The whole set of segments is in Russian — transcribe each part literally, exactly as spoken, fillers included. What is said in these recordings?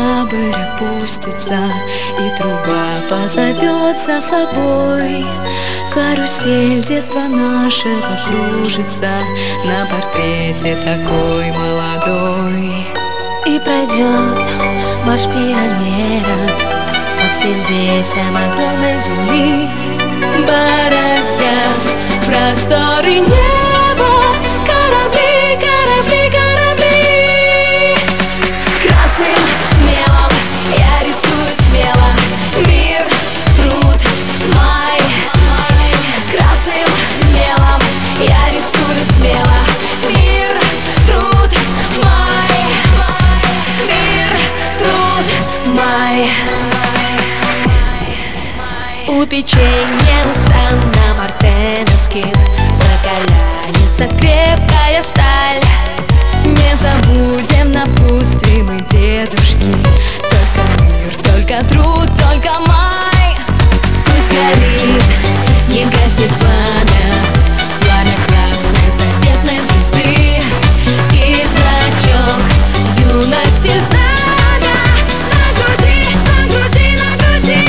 ноябрь опустится, и труба позовет за собой. Карусель детства нашего кружится на портрете такой молодой. И пройдет марш пионеров по всем весям огромной земли, бороздят просторы неба корабли, корабли, корабли. Красным мелом я рисую смело мир, труд, май. Красным мелом я рисую смело мир, труд, май. Мир, труд, май. У печей неустанно мартеновских закаляется крепкая сталь. Не забудем напутствие мы, дедушки. Только мир, только труд, только май. Пусть горит, не гаснет пламя, пламя красной заветной звезды. И значок юности знамя на груди, на груди, на груди.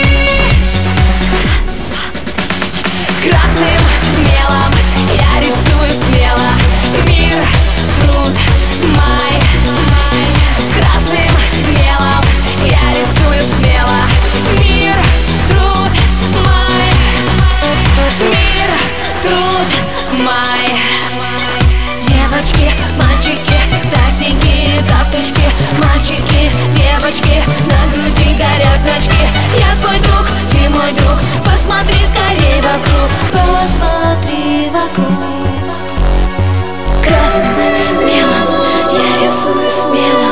Красным мелом я рисую смело мир, труд, май. Красным мелом я рисую смело мир, труд, май. Мир, труд, май. Девочки, мальчики, праздники, галстучки. Мальчики, девочки, на груди горят значки. Я твой друг, ты мой друг, посмотри скорей вокруг. посмотри вокруг. Красным мелом я рисую смело